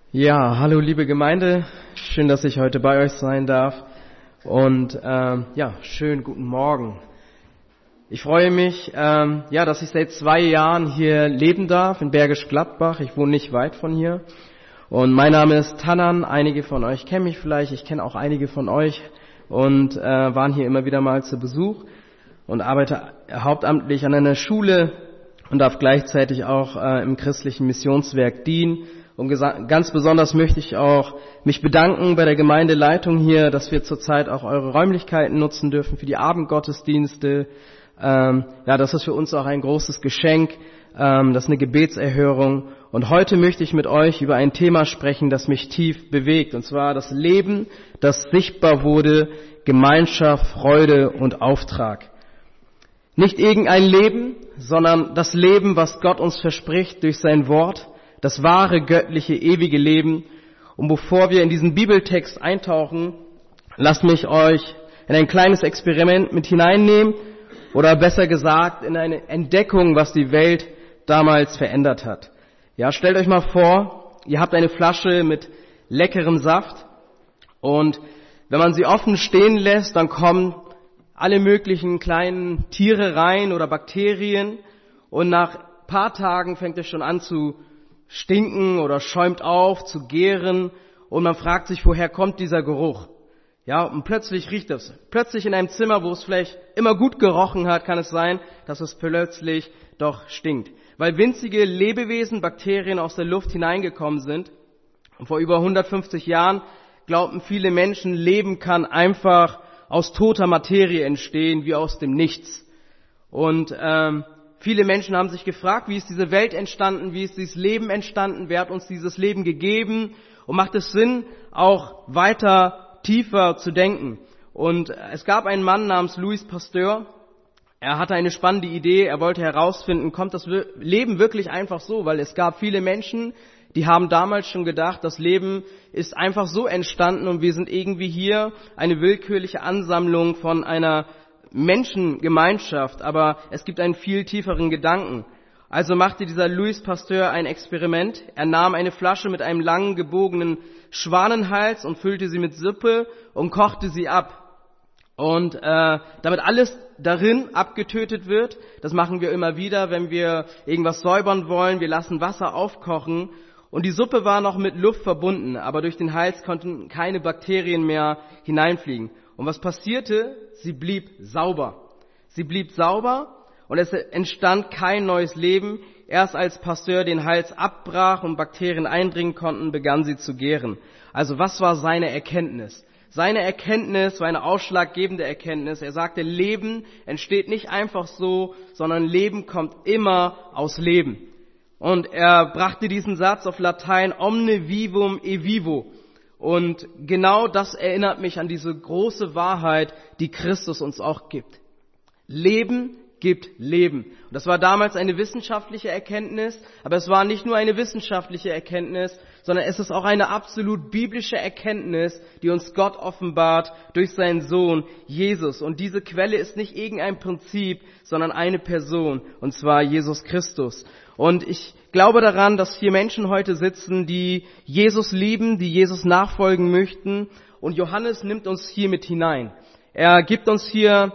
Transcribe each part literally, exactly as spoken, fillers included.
Ja, hallo liebe Gemeinde, schön, dass ich heute bei euch sein darf und ähm, ja, schönen guten Morgen. Ich freue mich, ähm, ja, dass ich seit zwei Jahren hier leben darf in Bergisch Gladbach. Ich wohne nicht weit von hier und mein Name ist Tanan. Einige von euch kennen mich vielleicht, ich kenne auch einige von euch und äh, waren hier immer wieder mal zu Besuch und arbeite hauptamtlich an einer Schule und darf gleichzeitig auch äh, im christlichen Missionswerk dienen. Und ganz besonders möchte ich auch mich bedanken bei der Gemeindeleitung hier, dass wir zurzeit auch eure Räumlichkeiten nutzen dürfen für die Abendgottesdienste. Ähm, ja, das ist für uns auch ein großes Geschenk. Ähm, das ist eine Gebetserhörung. Und heute möchte ich mit euch über ein Thema sprechen, das mich tief bewegt. Und zwar das Leben, das sichtbar wurde, Gemeinschaft, Freude und Auftrag. Nicht irgendein Leben, sondern das Leben, was Gott uns verspricht durch sein Wort. Das wahre, göttliche, ewige Leben. Und bevor wir in diesen Bibeltext eintauchen, lasst mich euch in ein kleines Experiment mit hineinnehmen oder besser gesagt in eine Entdeckung, was die Welt damals verändert hat. Ja, stellt euch mal vor, ihr habt eine Flasche mit leckerem Saft und wenn man sie offen stehen lässt, dann kommen alle möglichen kleinen Tiere rein oder Bakterien und nach ein paar Tagen fängt es schon an zu stinken oder schäumt auf, zu gären und man fragt sich, woher kommt dieser Geruch? Ja, und plötzlich riecht es. Plötzlich in einem Zimmer, wo es vielleicht immer gut gerochen hat, kann es sein, dass es plötzlich doch stinkt. Weil winzige Lebewesen, Bakterien aus der Luft hineingekommen sind. Und vor über hundertfünfzig Jahren glaubten viele Menschen, Leben kann einfach aus toter Materie entstehen, wie aus dem Nichts. Und ähm, Viele Menschen haben sich gefragt, wie ist diese Welt entstanden, wie ist dieses Leben entstanden, wer hat uns dieses Leben gegeben und macht es Sinn, auch weiter tiefer zu denken. Und es gab einen Mann namens Louis Pasteur, er hatte eine spannende Idee, er wollte herausfinden, kommt das Leben wirklich einfach so, weil es gab viele Menschen, die haben damals schon gedacht, das Leben ist einfach so entstanden und wir sind irgendwie hier eine willkürliche Ansammlung von einer Menschengemeinschaft, aber es gibt einen viel tieferen Gedanken. Also machte dieser Louis Pasteur ein Experiment. Er nahm eine Flasche mit einem langen, gebogenen Schwanenhals und füllte sie mit Suppe und kochte sie ab. Und äh, damit alles darin abgetötet wird, das machen wir immer wieder, wenn wir irgendwas säubern wollen, wir lassen Wasser aufkochen und die Suppe war noch mit Luft verbunden, aber durch den Hals konnten keine Bakterien mehr hineinfliegen. Und was passierte? Sie blieb sauber. Sie blieb sauber und es entstand kein neues Leben. Erst als Pasteur den Hals abbrach und Bakterien eindringen konnten, begann sie zu gären. Also was war seine Erkenntnis? Seine Erkenntnis war eine ausschlaggebende Erkenntnis. Er sagte, Leben entsteht nicht einfach so, sondern Leben kommt immer aus Leben. Und er brachte diesen Satz auf Latein, omne vivum e vivo. Und genau das erinnert mich an diese große Wahrheit, die Christus uns auch gibt. Leben gibt Leben. Und das war damals eine wissenschaftliche Erkenntnis, aber es war nicht nur eine wissenschaftliche Erkenntnis, sondern es ist auch eine absolut biblische Erkenntnis, die uns Gott offenbart durch seinen Sohn Jesus. Und diese Quelle ist nicht irgendein Prinzip, sondern eine Person, und zwar Jesus Christus. Und ich glaube daran, dass hier Menschen heute sitzen, die Jesus lieben, die Jesus nachfolgen möchten. Und Johannes nimmt uns hier mit hinein. Er gibt uns hier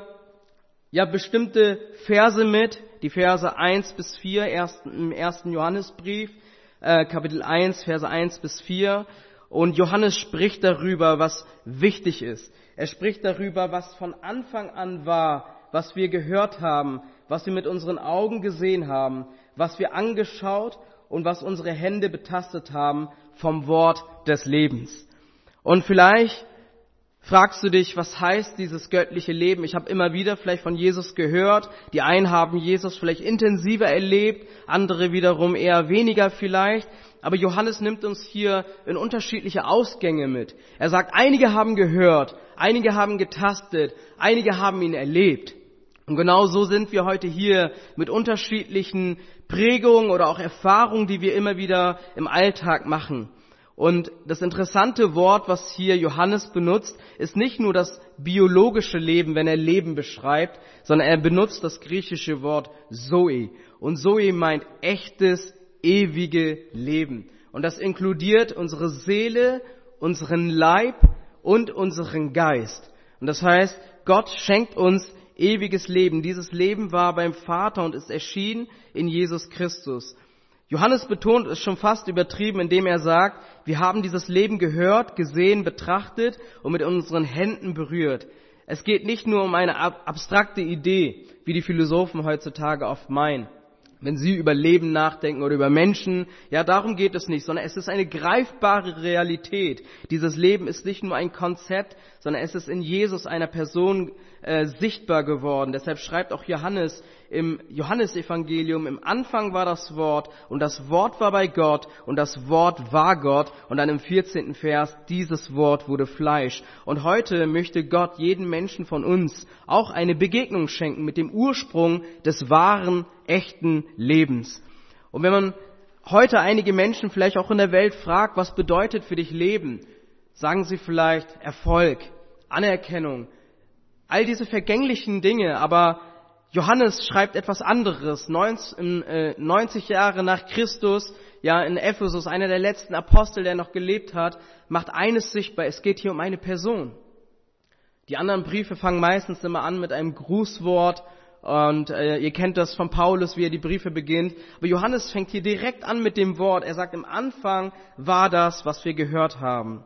ja bestimmte Verse mit, die Verse eins bis vier erst, im ersten Johannesbrief, äh, Kapitel eins, Verse eins bis vier. Und Johannes spricht darüber, was wichtig ist. Er spricht darüber, was von Anfang an war, was wir gehört haben, was wir mit unseren Augen gesehen haben, was wir angeschaut und was unsere Hände betastet haben vom Wort des Lebens. Und vielleicht fragst du dich, was heißt dieses göttliche Leben? Ich habe immer wieder vielleicht von Jesus gehört. Die einen haben Jesus vielleicht intensiver erlebt, andere wiederum eher weniger vielleicht. Aber Johannes nimmt uns hier in unterschiedliche Ausgänge mit. Er sagt, einige haben gehört, einige haben getastet, einige haben ihn erlebt. Und genau so sind wir heute hier mit unterschiedlichen Prägungen oder auch Erfahrungen, die wir immer wieder im Alltag machen. Und das interessante Wort, was hier Johannes benutzt, ist nicht nur das biologische Leben, wenn er Leben beschreibt, sondern er benutzt das griechische Wort Zoe. Und Zoe meint echtes, ewige Leben. Und das inkludiert unsere Seele, unseren Leib und unseren Geist. Und das heißt, Gott schenkt uns ewiges Leben. Dieses Leben war beim Vater und ist erschienen in Jesus Christus. Johannes betont es schon fast übertrieben, indem er sagt, wir haben dieses Leben gehört, gesehen, betrachtet und mit unseren Händen berührt. Es geht nicht nur um eine abstrakte Idee, wie die Philosophen heutzutage oft meinen, wenn sie über Leben nachdenken oder über Menschen. Ja, darum geht es nicht, sondern es ist eine greifbare Realität. Dieses Leben ist nicht nur ein Konzept, sondern es ist in Jesus, einer Person, äh, sichtbar geworden. Deshalb schreibt auch Johannes im Johannesevangelium, im Anfang war das Wort und das Wort war bei Gott und das Wort war Gott. Und dann im vierzehnten Vers, dieses Wort wurde Fleisch. Und heute möchte Gott jedem Menschen von uns auch eine Begegnung schenken mit dem Ursprung des wahren, echten Lebens. Und wenn man heute einige Menschen vielleicht auch in der Welt fragt, was bedeutet für dich Leben, sagen sie vielleicht Erfolg, Anerkennung, all diese vergänglichen Dinge, aber Johannes schreibt etwas anderes. neunzig Jahre nach Christus, ja in Ephesus, einer der letzten Apostel, der noch gelebt hat, macht eines sichtbar, es geht hier um eine Person. Die anderen Briefe fangen meistens immer an mit einem Grußwort und äh, ihr kennt das von Paulus, wie er die Briefe beginnt. Aber Johannes fängt hier direkt an mit dem Wort. Er sagt, im Anfang war das, was wir gehört haben.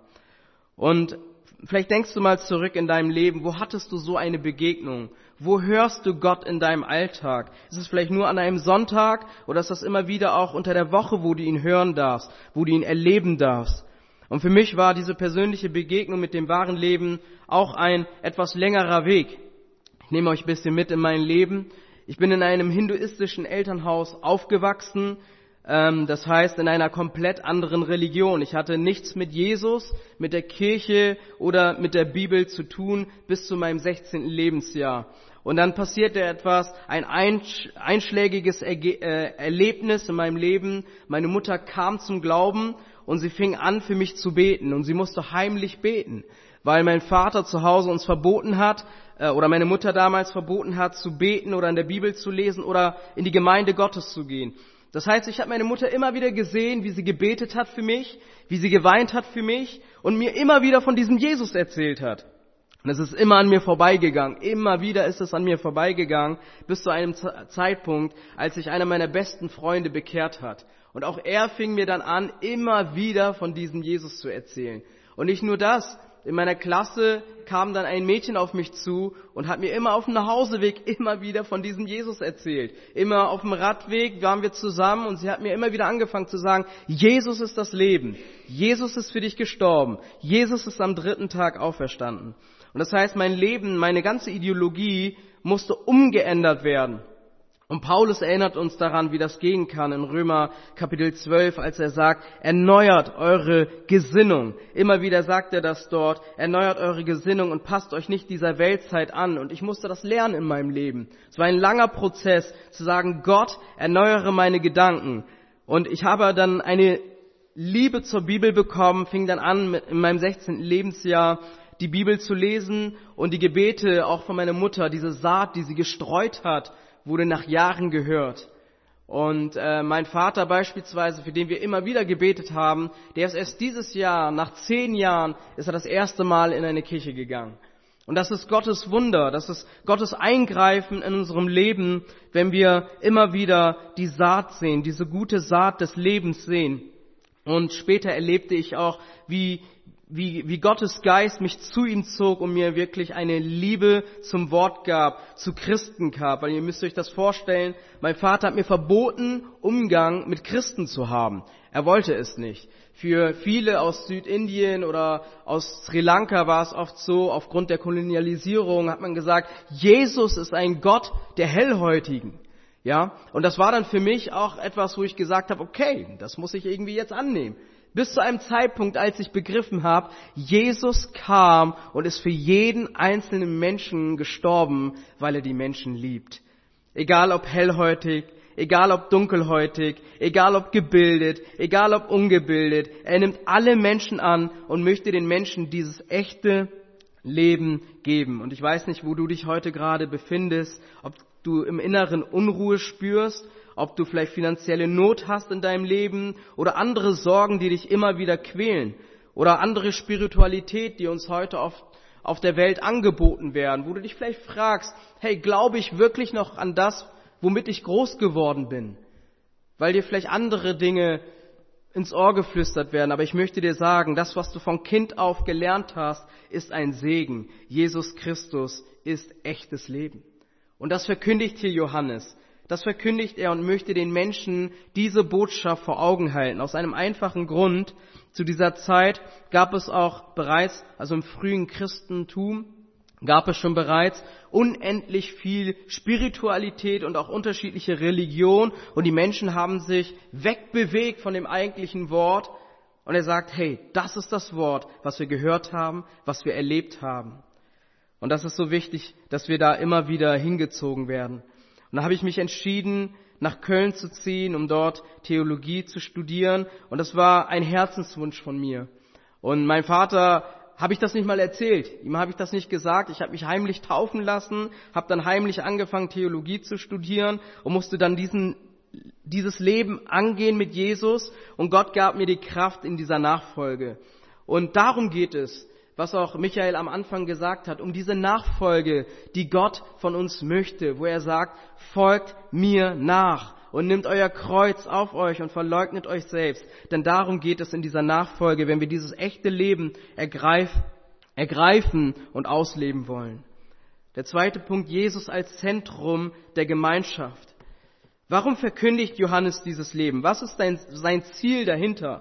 Und vielleicht denkst du mal zurück in deinem Leben, wo hattest du so eine Begegnung? Wo hörst du Gott in deinem Alltag? Ist es vielleicht nur an einem Sonntag oder ist das immer wieder auch unter der Woche, wo du ihn hören darfst, wo du ihn erleben darfst? Und für mich war diese persönliche Begegnung mit dem wahren Leben auch ein etwas längerer Weg. Ich nehme euch ein bisschen mit in mein Leben. Ich bin in einem hinduistischen Elternhaus aufgewachsen. Das heißt, in einer komplett anderen Religion. Ich hatte nichts mit Jesus, mit der Kirche oder mit der Bibel zu tun bis zu meinem sechzehnten Lebensjahr. Und dann passierte etwas, ein einschlägiges Erlebnis in meinem Leben. Meine Mutter kam zum Glauben und sie fing an, für mich zu beten. Und sie musste heimlich beten, weil mein Vater zu Hause uns verboten hat, oder meine Mutter damals verboten hat, zu beten oder in der Bibel zu lesen oder in die Gemeinde Gottes zu gehen. Das heißt, ich habe meine Mutter immer wieder gesehen, wie sie gebetet hat für mich, wie sie geweint hat für mich und mir immer wieder von diesem Jesus erzählt hat. Und es ist immer an mir vorbeigegangen. Immer wieder ist es an mir vorbeigegangen, bis zu einem Zeitpunkt, als sich einer meiner besten Freunde bekehrt hat. Und auch er fing mir dann an, immer wieder von diesem Jesus zu erzählen. Und nicht nur das. In meiner Klasse kam dann ein Mädchen auf mich zu und hat mir immer auf dem Nachhauseweg immer wieder von diesem Jesus erzählt. Immer auf dem Radweg waren wir zusammen und sie hat mir immer wieder angefangen zu sagen, Jesus ist das Leben, Jesus ist für dich gestorben, Jesus ist am dritten Tag auferstanden. Und das heißt, mein Leben, meine ganze Ideologie musste umgeändert werden. Und Paulus erinnert uns daran, wie das gehen kann in Römer Kapitel zwölf, als er sagt, erneuert eure Gesinnung. Immer wieder sagt er das dort, erneuert eure Gesinnung und passt euch nicht dieser Weltzeit an. Und ich musste das lernen in meinem Leben. Es war ein langer Prozess, zu sagen, Gott, erneuere meine Gedanken. Und ich habe dann eine Liebe zur Bibel bekommen, fing dann an, in meinem sechzehnten Lebensjahr die Bibel zu lesen und die Gebete auch von meiner Mutter, diese Saat, die sie gestreut hat, wurde nach Jahren gehört. Und äh, mein Vater beispielsweise, für den wir immer wieder gebetet haben, der ist erst dieses Jahr, nach zehn Jahren, ist er das erste Mal in eine Kirche gegangen. Und das ist Gottes Wunder, das ist Gottes Eingreifen in unserem Leben, wenn wir immer wieder die Saat sehen, diese gute Saat des Lebens sehen. Und später erlebte ich auch, wie Wie, wie Gottes Geist mich zu ihm zog und mir wirklich eine Liebe zum Wort gab, zu Christen gab. Weil ihr müsst euch das vorstellen, mein Vater hat mir verboten, Umgang mit Christen zu haben. Er wollte es nicht. Für viele aus Südindien oder aus Sri Lanka war es oft so, aufgrund der Kolonialisierung hat man gesagt, Jesus ist ein Gott der Hellhäutigen. Ja, und das war dann für mich auch etwas, wo ich gesagt habe, okay, das muss ich irgendwie jetzt annehmen. Bis zu einem Zeitpunkt, als ich begriffen habe, Jesus kam und ist für jeden einzelnen Menschen gestorben, weil er die Menschen liebt. Egal ob hellhäutig, egal ob dunkelhäutig, egal ob gebildet, egal ob ungebildet. Er nimmt alle Menschen an und möchte den Menschen dieses echte Leben geben. Und ich weiß nicht, wo du dich heute gerade befindest, ob du im Inneren Unruhe spürst, ob du vielleicht finanzielle Not hast in deinem Leben oder andere Sorgen, die dich immer wieder quälen oder andere Spiritualität, die uns heute auf, auf der Welt angeboten werden, wo du dich vielleicht fragst, hey, glaube ich wirklich noch an das, womit ich groß geworden bin? Weil dir vielleicht andere Dinge ins Ohr geflüstert werden. Aber ich möchte dir sagen, das, was du von Kind auf gelernt hast, ist ein Segen. Jesus Christus ist echtes Leben. Und das verkündigt hier Johannes. Das verkündigt er und möchte den Menschen diese Botschaft vor Augen halten. Aus einem einfachen Grund. Zu dieser Zeit gab es auch bereits, also im frühen Christentum, gab es schon bereits unendlich viel Spiritualität und auch unterschiedliche Religion. Und die Menschen haben sich wegbewegt von dem eigentlichen Wort. Und er sagt, hey, das ist das Wort, was wir gehört haben, was wir erlebt haben. Und das ist so wichtig, dass wir da immer wieder hingezogen werden. Und da habe ich mich entschieden, nach Köln zu ziehen, um dort Theologie zu studieren. Und das war ein Herzenswunsch von mir. Und mein Vater habe ich das nicht mal erzählt. Ihm habe ich das nicht gesagt. Ich habe mich heimlich taufen lassen, habe dann heimlich angefangen, Theologie zu studieren und musste dann diesen, dieses Leben angehen mit Jesus. Und Gott gab mir die Kraft in dieser Nachfolge. Und darum geht es, was auch Michael am Anfang gesagt hat, um diese Nachfolge, die Gott von uns möchte, wo er sagt, folgt mir nach und nimmt euer Kreuz auf euch und verleugnet euch selbst. Denn darum geht es in dieser Nachfolge, wenn wir dieses echte Leben ergreif, ergreifen und ausleben wollen. Der zweite Punkt, Jesus als Zentrum der Gemeinschaft. Warum verkündigt Johannes dieses Leben? Was ist sein, sein Ziel dahinter?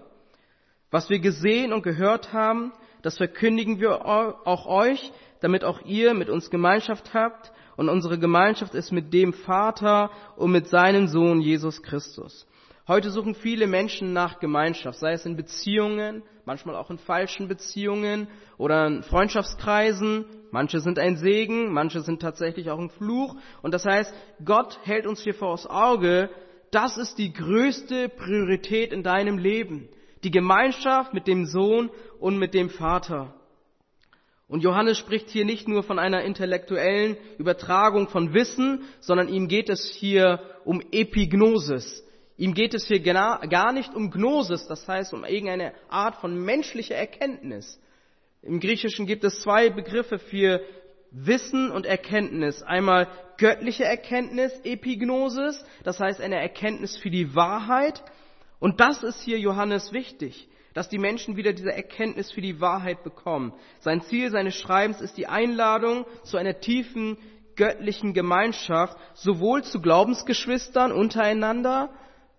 Was wir gesehen und gehört haben, das verkündigen wir auch euch, damit auch ihr mit uns Gemeinschaft habt. Und unsere Gemeinschaft ist mit dem Vater und mit seinem Sohn Jesus Christus. Heute suchen viele Menschen nach Gemeinschaft, sei es in Beziehungen, manchmal auch in falschen Beziehungen oder in Freundschaftskreisen. Manche sind ein Segen, manche sind tatsächlich auch ein Fluch. Und das heißt, Gott hält uns hier vor das Auge, das ist die größte Priorität in deinem Leben. Die Gemeinschaft mit dem Sohn und mit dem Vater. Und Johannes spricht hier nicht nur von einer intellektuellen Übertragung von Wissen, sondern ihm geht es hier um Epignosis. Ihm geht es hier gar nicht um Gnosis, das heißt um irgendeine Art von menschlicher Erkenntnis. Im Griechischen gibt es zwei Begriffe für Wissen und Erkenntnis. Einmal göttliche Erkenntnis, Epignosis, das heißt eine Erkenntnis für die Wahrheit. Und das ist hier Johannes wichtig, dass die Menschen wieder diese Erkenntnis für die Wahrheit bekommen. Sein Ziel seines Schreibens ist die Einladung zu einer tiefen göttlichen Gemeinschaft, sowohl zu Glaubensgeschwistern untereinander,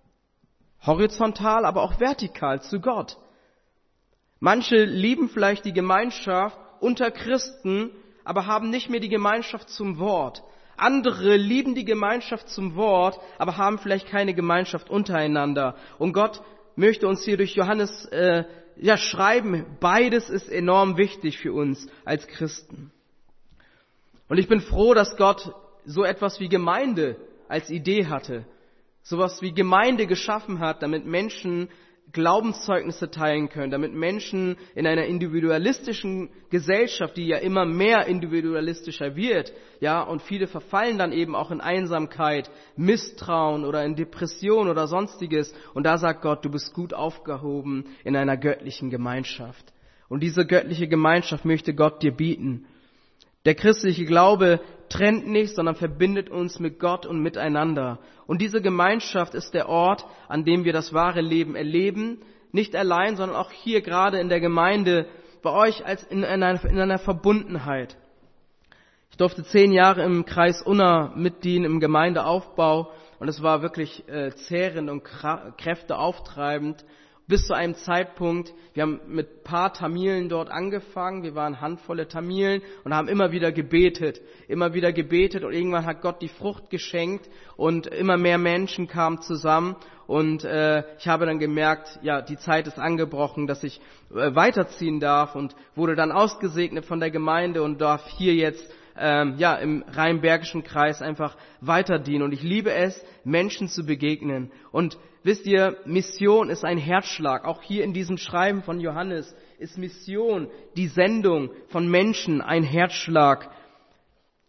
horizontal, aber auch vertikal zu Gott. Manche lieben vielleicht die Gemeinschaft unter Christen, aber haben nicht mehr die Gemeinschaft zum Wort. Andere lieben die Gemeinschaft zum Wort, aber haben vielleicht keine Gemeinschaft untereinander. Und Gott möchte uns hier durch Johannes äh, ja schreiben, beides ist enorm wichtig für uns als Christen. Und ich bin froh, dass Gott so etwas wie Gemeinde als Idee hatte. Sowas wie Gemeinde geschaffen hat, damit Menschen Glaubenszeugnisse teilen können, damit Menschen in einer individualistischen Gesellschaft, die ja immer mehr individualistischer wird, ja, und viele verfallen dann eben auch in Einsamkeit, Misstrauen oder in Depression oder sonstiges. Und da sagt Gott, du bist gut aufgehoben in einer göttlichen Gemeinschaft. Und diese göttliche Gemeinschaft möchte Gott dir bieten. Der christliche Glaube trennt nicht, sondern verbindet uns mit Gott und miteinander. Und diese Gemeinschaft ist der Ort, an dem wir das wahre Leben erleben. Nicht allein, sondern auch hier gerade in der Gemeinde, bei euch als in einer, in einer Verbundenheit. Ich durfte zehn Jahre im Kreis Unna mitdienen, im Gemeindeaufbau. Und es war wirklich äh, zehrend und kräfteauftreibend. Bis zu einem Zeitpunkt, wir haben mit paar Tamilen dort angefangen, wir waren handvolle Tamilen und haben immer wieder gebetet, immer wieder gebetet und irgendwann hat Gott die Frucht geschenkt und immer mehr Menschen kamen zusammen und äh, ich habe dann gemerkt, ja, die Zeit ist angebrochen, dass ich äh, weiterziehen darf und wurde dann ausgesegnet von der Gemeinde und darf hier jetzt ähm, ja im Rheinbergischen Kreis einfach weiter dienen und ich liebe es, Menschen zu begegnen. Und wisst ihr, Mission ist ein Herzschlag. Auch hier in diesem Schreiben von Johannes ist Mission, die Sendung von Menschen, ein Herzschlag.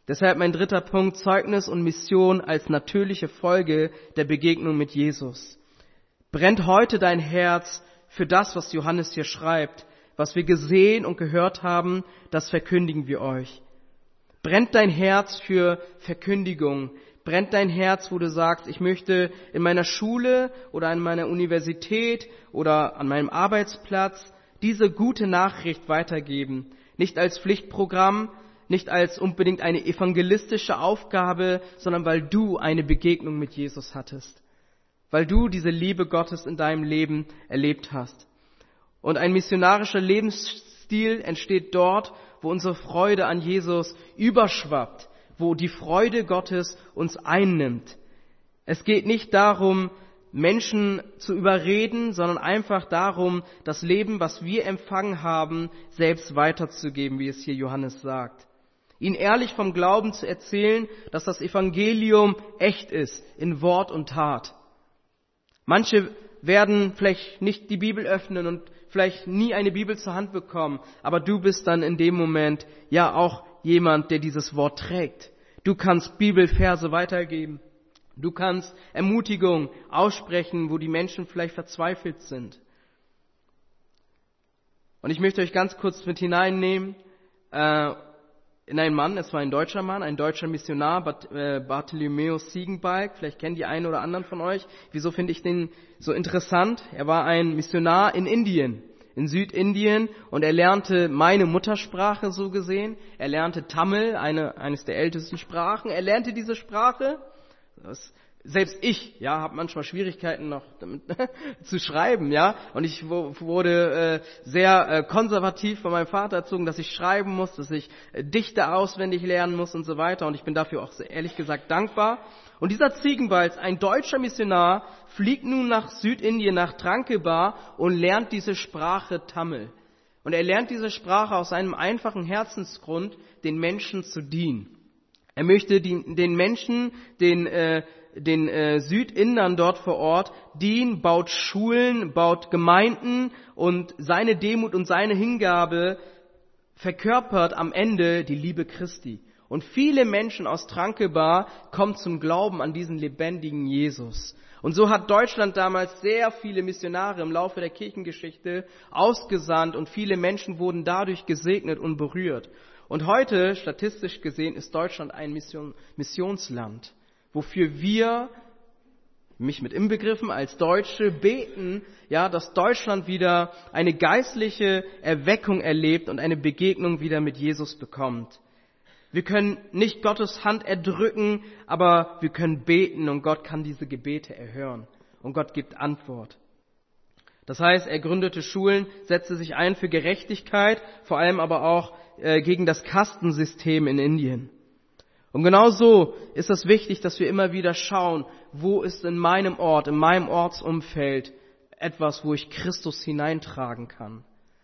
Deshalb mein dritter Punkt, Zeugnis und Mission als natürliche Folge der Begegnung mit Jesus. Brennt heute dein Herz für das, was Johannes hier schreibt, was wir gesehen und gehört haben, das verkündigen wir euch. Brennt dein Herz für Verkündigung? Brennt dein Herz, wo du sagst, ich möchte in meiner Schule oder an meiner Universität oder an meinem Arbeitsplatz diese gute Nachricht weitergeben? Nicht als Pflichtprogramm, nicht als unbedingt eine evangelistische Aufgabe, sondern weil du eine Begegnung mit Jesus hattest. Weil du diese Liebe Gottes in deinem Leben erlebt hast. Und ein missionarischer Lebensstil entsteht dort, wo unsere Freude an Jesus überschwappt, wo die Freude Gottes uns einnimmt. Es geht nicht darum, Menschen zu überreden, sondern einfach darum, das Leben, was wir empfangen haben, selbst weiterzugeben, wie es hier Johannes sagt. Ihnen ehrlich vom Glauben zu erzählen, dass das Evangelium echt ist, in Wort und Tat. Manche werden vielleicht nicht die Bibel öffnen und vielleicht nie eine Bibel zur Hand bekommen, aber du bist dann in dem Moment ja auch jemand, der dieses Wort trägt. Du kannst Bibelverse weitergeben. Du kannst Ermutigung aussprechen, wo die Menschen vielleicht verzweifelt sind. Und ich möchte euch ganz kurz mit hineinnehmen äh, in einen Mann, es war ein deutscher Mann, ein deutscher Missionar, Bart, äh, Bartholomäus Ziegenbalg. Vielleicht kennen die einen oder anderen von euch. Wieso finde ich den so interessant? Er war ein Missionar in Indien, in Südindien, und er lernte meine Muttersprache so gesehen. Er lernte Tamil, eine, eines der ältesten Sprachen. Er lernte diese Sprache. Das, selbst ich, ja, habe manchmal Schwierigkeiten noch damit zu schreiben, ja. Und ich wurde äh, sehr äh, konservativ von meinem Vater erzogen, dass ich schreiben muss, dass ich äh, Dichter auswendig lernen muss und so weiter. Und ich bin dafür auch sehr, ehrlich gesagt dankbar. Und dieser Ziegenbalg, ein deutscher Missionar, fliegt nun nach Südindien, nach Tranquebar und lernt diese Sprache Tamil. Und er lernt diese Sprache aus einem einfachen Herzensgrund, den Menschen zu dienen. Er möchte die, den Menschen, den, äh, den äh, Südindern dort vor Ort dienen, baut Schulen, baut Gemeinden, und seine Demut und seine Hingabe verkörpert am Ende die Liebe Christi. Und viele Menschen aus Tranquebar kommen zum Glauben an diesen lebendigen Jesus. Und so hat Deutschland damals sehr viele Missionare im Laufe der Kirchengeschichte ausgesandt, und viele Menschen wurden dadurch gesegnet und berührt. Und heute, statistisch gesehen, ist Deutschland ein Mission, Missionsland, wofür wir, mich mit inbegriffen, als Deutsche beten, ja, dass Deutschland wieder eine geistliche Erweckung erlebt und eine Begegnung wieder mit Jesus bekommt. Wir können nicht Gottes Hand erdrücken, aber wir können beten, und Gott kann diese Gebete erhören. Und Gott gibt Antwort. Das heißt, er gründete Schulen, setzte sich ein für Gerechtigkeit, vor allem aber auch äh, gegen das Kastensystem in Indien. Und genau so ist es wichtig, dass wir immer wieder schauen, wo ist in meinem Ort, in meinem Ortsumfeld etwas, wo ich Christus hineintragen kann.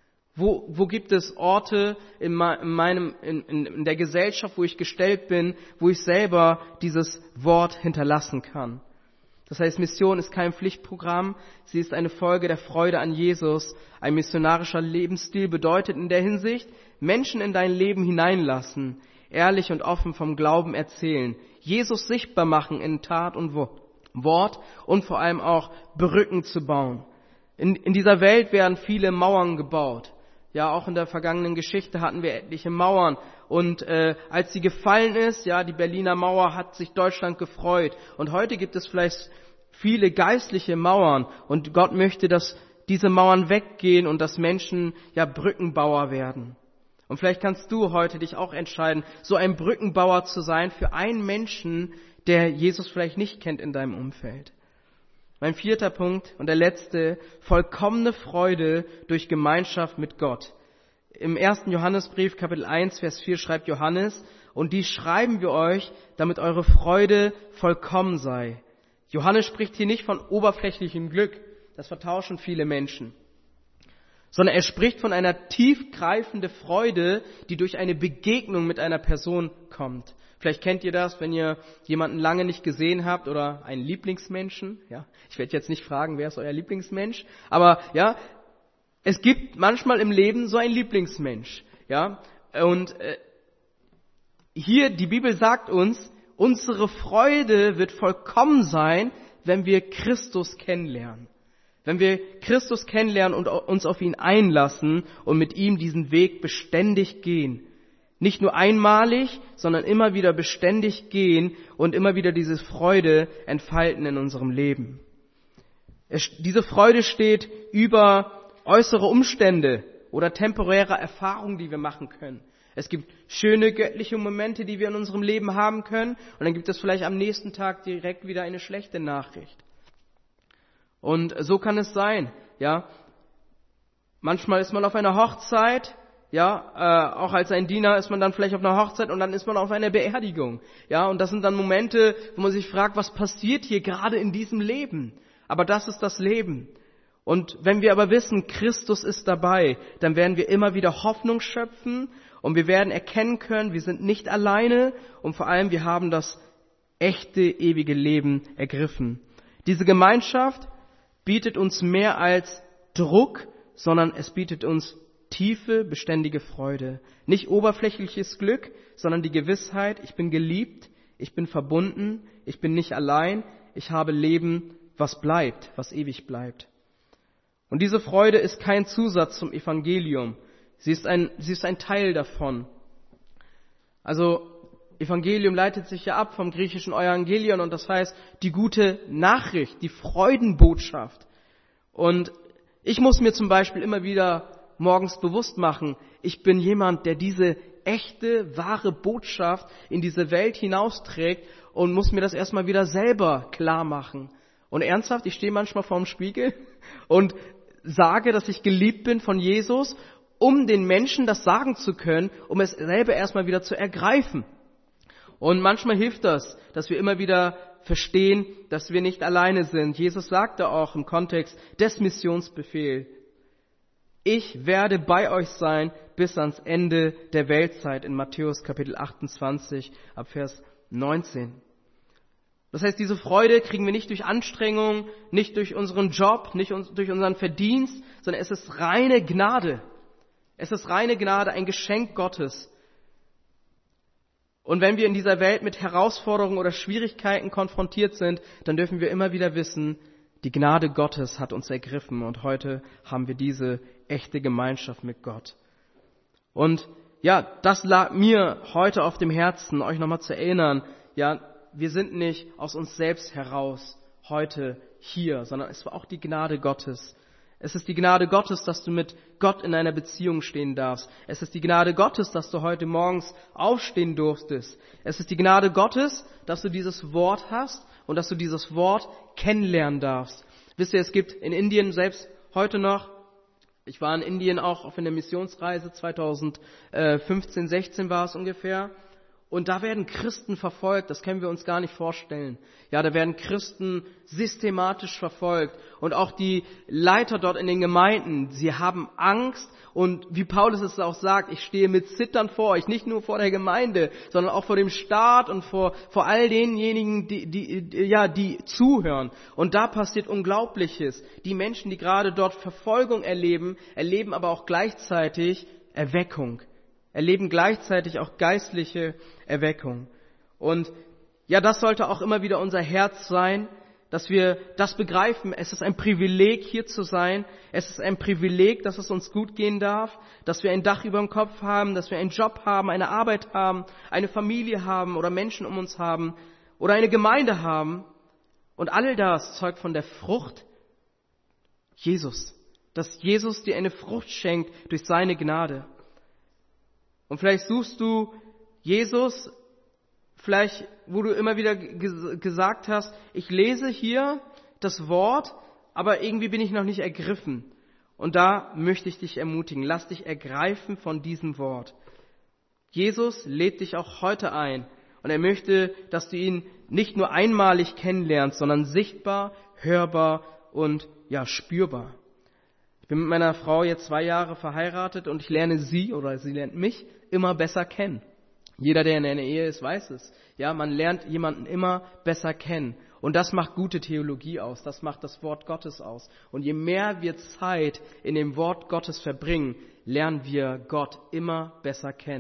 Wo, wo gibt es Orte in, meinem, in, in, in der Gesellschaft, wo ich gestellt bin, wo ich selber dieses Wort hinterlassen kann? Das heißt, Mission ist kein Pflichtprogramm, sie ist eine Folge der Freude an Jesus. Ein missionarischer Lebensstil bedeutet in der Hinsicht, Menschen in dein Leben hineinlassen, ehrlich und offen vom Glauben erzählen, Jesus sichtbar machen in Tat und Wort und vor allem auch Brücken zu bauen. In, in dieser Welt werden viele Mauern gebaut. Ja, auch in der vergangenen Geschichte hatten wir etliche Mauern. Und äh, als sie gefallen ist, ja, die Berliner Mauer, hat sich Deutschland gefreut. Und heute gibt es vielleicht viele geistliche Mauern. Und Gott möchte, dass diese Mauern weggehen und dass Menschen ja Brückenbauer werden. Und vielleicht kannst du heute dich auch entscheiden, so ein Brückenbauer zu sein für einen Menschen, der Jesus vielleicht nicht kennt in deinem Umfeld. Mein vierter Punkt und der letzte, vollkommene Freude durch Gemeinschaft mit Gott. Im ersten Johannesbrief, Kapitel eins, Vers vier schreibt Johannes, und dies schreiben wir euch, damit eure Freude vollkommen sei. Johannes spricht hier nicht von oberflächlichem Glück, das vertauschen viele Menschen, sondern er spricht von einer tiefgreifenden Freude, die durch eine Begegnung mit einer Person kommt. Vielleicht kennt ihr das, wenn ihr jemanden lange nicht gesehen habt oder einen Lieblingsmenschen. Ja, ich werde jetzt nicht fragen, wer ist euer Lieblingsmensch, aber ja, es gibt manchmal im Leben so einen Lieblingsmensch. Ja, und äh, hier, die Bibel sagt uns, unsere Freude wird vollkommen sein, wenn wir Christus kennenlernen. Wenn wir Christus kennenlernen und uns auf ihn einlassen und mit ihm diesen Weg beständig gehen. Nicht nur einmalig, sondern immer wieder beständig gehen und immer wieder diese Freude entfalten in unserem Leben. Es, diese Freude steht über äußere Umstände oder temporäre Erfahrungen, die wir machen können. Es gibt schöne göttliche Momente, die wir in unserem Leben haben können, und dann gibt es vielleicht am nächsten Tag direkt wieder eine schlechte Nachricht. Und so kann es sein, ja. Manchmal ist man auf einer Hochzeit, ja, äh, auch als ein Diener ist man dann vielleicht auf einer Hochzeit und dann ist man auf einer Beerdigung, ja. Und das sind dann Momente, wo man sich fragt, was passiert hier gerade in diesem Leben? Aber das ist das Leben. Und wenn wir aber wissen, Christus ist dabei, dann werden wir immer wieder Hoffnung schöpfen und wir werden erkennen können, wir sind nicht alleine und vor allem wir haben das echte, ewige Leben ergriffen. Diese Gemeinschaft bietet uns mehr als Druck, sondern es bietet uns tiefe, beständige Freude. Nicht oberflächliches Glück, sondern die Gewissheit, ich bin geliebt, ich bin verbunden, ich bin nicht allein, ich habe Leben, was bleibt, was ewig bleibt. Und diese Freude ist kein Zusatz zum Evangelium. Sie ist ein, sie ist ein Teil davon. Also, Evangelium leitet sich ja ab vom griechischen Euangelion und das heißt die gute Nachricht, die Freudenbotschaft. Und ich muss mir zum Beispiel immer wieder morgens bewusst machen, ich bin jemand, der diese echte, wahre Botschaft in diese Welt hinausträgt und muss mir das erstmal wieder selber klar machen. Und ernsthaft, ich stehe manchmal vorm Spiegel und sage, dass ich geliebt bin von Jesus, um den Menschen das sagen zu können, um es selber erstmal wieder zu ergreifen. Und manchmal hilft das, dass wir immer wieder verstehen, dass wir nicht alleine sind. Jesus sagte auch im Kontext des Missionsbefehls, ich werde bei euch sein bis ans Ende der Weltzeit in Matthäus Kapitel achtundzwanzig ab Vers neunzehn. Das heißt, diese Freude kriegen wir nicht durch Anstrengung, nicht durch unseren Job, nicht durch unseren Verdienst, sondern es ist reine Gnade. Es ist reine Gnade, ein Geschenk Gottes. Und wenn wir in dieser Welt mit Herausforderungen oder Schwierigkeiten konfrontiert sind, dann dürfen wir immer wieder wissen, die Gnade Gottes hat uns ergriffen und heute haben wir diese echte Gemeinschaft mit Gott. Und ja, das lag mir heute auf dem Herzen, euch nochmal zu erinnern, ja, wir sind nicht aus uns selbst heraus heute hier, sondern es war auch die Gnade Gottes. Es ist die Gnade Gottes, dass du mit Gott in einer Beziehung stehen darfst. Es ist die Gnade Gottes, dass du heute morgens aufstehen durftest. Es ist die Gnade Gottes, dass du dieses Wort hast und dass du dieses Wort kennenlernen darfst. Wisst ihr, es gibt in Indien selbst heute noch, ich war in Indien auch auf einer Missionsreise, zweitausendfünfzehn, sechzehn war es ungefähr. Und da werden Christen verfolgt, das können wir uns gar nicht vorstellen. Ja, da werden Christen systematisch verfolgt. Und auch die Leiter dort in den Gemeinden, sie haben Angst. Und wie Paulus es auch sagt, ich stehe mit Zittern vor euch, nicht nur vor der Gemeinde, sondern auch vor dem Staat und vor, vor all denjenigen, die, die, ja, die zuhören. Und da passiert Unglaubliches. Die Menschen, die gerade dort Verfolgung erleben, erleben aber auch gleichzeitig Erweckung. Erleben gleichzeitig auch geistliche Erweckung. Und ja, das sollte auch immer wieder unser Herz sein, dass wir das begreifen. Es ist ein Privileg, hier zu sein. Es ist ein Privileg, dass es uns gut gehen darf, dass wir ein Dach über dem Kopf haben, dass wir einen Job haben, eine Arbeit haben, eine Familie haben oder Menschen um uns haben oder eine Gemeinde haben. Und all das zeugt von der Frucht Jesus. Dass Jesus dir eine Frucht schenkt durch seine Gnade. Und vielleicht suchst du Jesus, vielleicht, wo du immer wieder g- gesagt hast, ich lese hier das Wort, aber irgendwie bin ich noch nicht ergriffen. Und da möchte ich dich ermutigen, lass dich ergreifen von diesem Wort. Jesus lädt dich auch heute ein und er möchte, dass du ihn nicht nur einmalig kennenlernst, sondern sichtbar, hörbar und ja, spürbar. Ich bin mit meiner Frau jetzt zwei Jahre verheiratet und ich lerne sie oder sie lernt mich immer besser kennen. Jeder, der in einer Ehe ist, weiß es. Ja, man lernt jemanden immer besser kennen. Und das macht gute Theologie aus. Das macht das Wort Gottes aus. Und je mehr wir Zeit in dem Wort Gottes verbringen, lernen wir Gott immer besser kennen.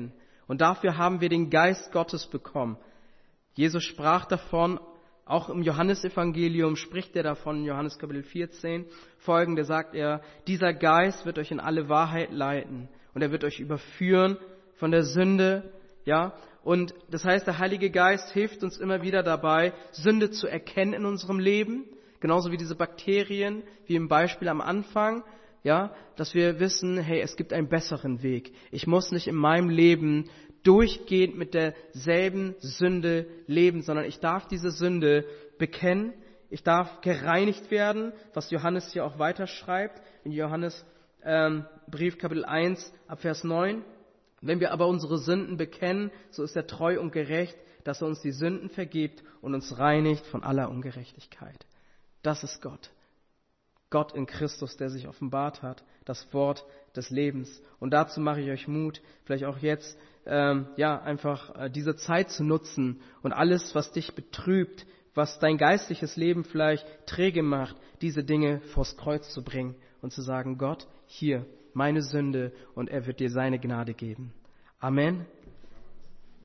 Und dafür haben wir den Geist Gottes bekommen. Jesus sprach davon, auch im Johannesevangelium spricht er davon, in Johannes Kapitel vierzehn, folgende sagt er, dieser Geist wird euch in alle Wahrheit leiten und er wird euch überführen von der Sünde, ja. Und das heißt, der Heilige Geist hilft uns immer wieder dabei, Sünde zu erkennen in unserem Leben, genauso wie diese Bakterien, wie im Beispiel am Anfang, ja, dass wir wissen, hey, es gibt einen besseren Weg. Ich muss nicht in meinem Leben durchgehend mit derselben Sünde leben, sondern ich darf diese Sünde bekennen. Ich darf gereinigt werden, was Johannes hier auch weiterschreibt, in Johannes ähm, Brief Kapitel eins ab Vers neun. Wenn wir aber unsere Sünden bekennen, so ist er treu und gerecht, dass er uns die Sünden vergibt und uns reinigt von aller Ungerechtigkeit. Das ist Gott. Gott in Christus, der sich offenbart hat, das Wort des Lebens. Und dazu mache ich euch Mut, vielleicht auch jetzt, ähm, ja, einfach äh, diese Zeit zu nutzen und alles, was dich betrübt, was dein geistliches Leben vielleicht träge macht, diese Dinge vors Kreuz zu bringen und zu sagen, Gott, hier, meine Sünde, und er wird dir seine Gnade geben. Amen.